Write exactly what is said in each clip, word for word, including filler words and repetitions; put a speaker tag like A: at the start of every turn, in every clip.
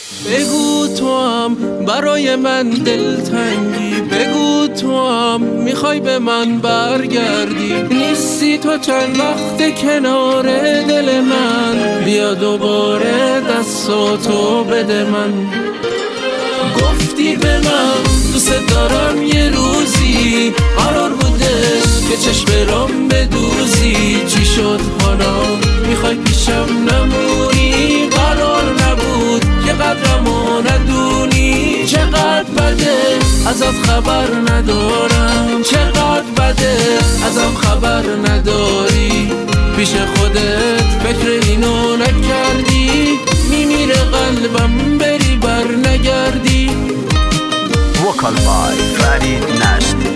A: بگو تو هم برای من دلتنگی، بگو تو هم میخوای به من برگردی. نیستی تو چند وقت کنار دل من، بیا دوباره دستاتو بده من. گفتی به من دوست دارم یه روزی، قرار بودش که چشم برام بدوزی. چی شد حالا میخوای پیشم نمونی؟ قرار نبود که قدرمو ندونی. چقدر بده ازت خبر ندارم، چقدر بده ازم خبر نداری. پیش خودت فکر اینو نکردی، میمیره قلبم بری بر نگردی.
B: وکال بای فرید نشتی.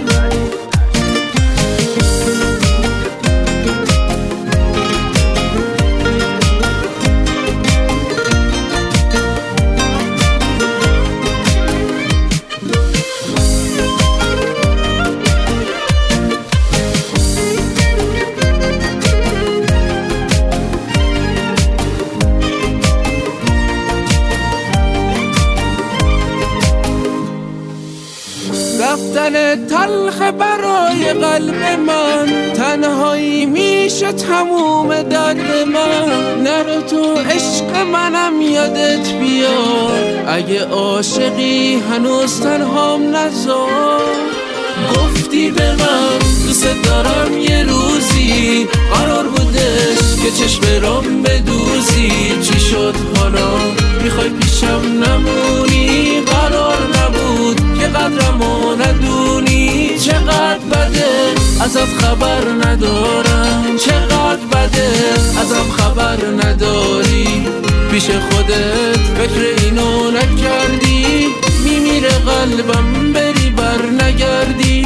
A: رفتن تلخ برای قلب من، تنهایی میشه تموم درد من. نرو تو عشق منم یادت بیار، اگه عاشقی هنوز تنهام نذار. گفتی به من دوست دارم یه روزی، قرار بودش که چشم برام بدوزی. چی شد حالا میخوای پیشم نمونی؟ قرار نبود که قدرمو ندونی. چقدر بده ازت خبر ندارم، چقدر بده ازم خبر نداری. پیش خودت فکر اینو نکردی، میمیره قلبم بری بر نگردی.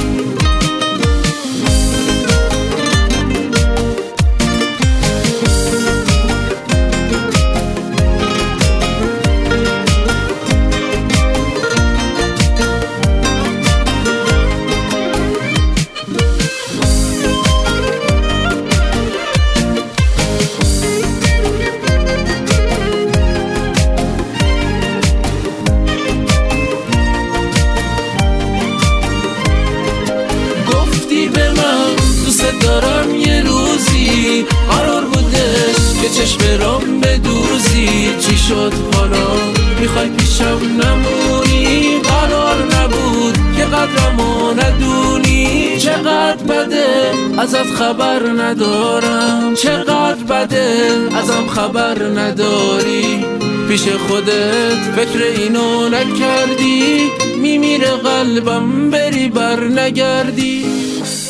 A: دارم یه روزی، قرار بودش که چشم برام بدوزی. چی شد حالا میخوای پیشم نمونی؟ قرار نبود که قدرمو ندونی. چقدر بده ازت خبر ندارم، چقدر بده ازم خبر نداری. پیش خودت فکر اینو نکردی، میمیره قلبم بری بر نگردی.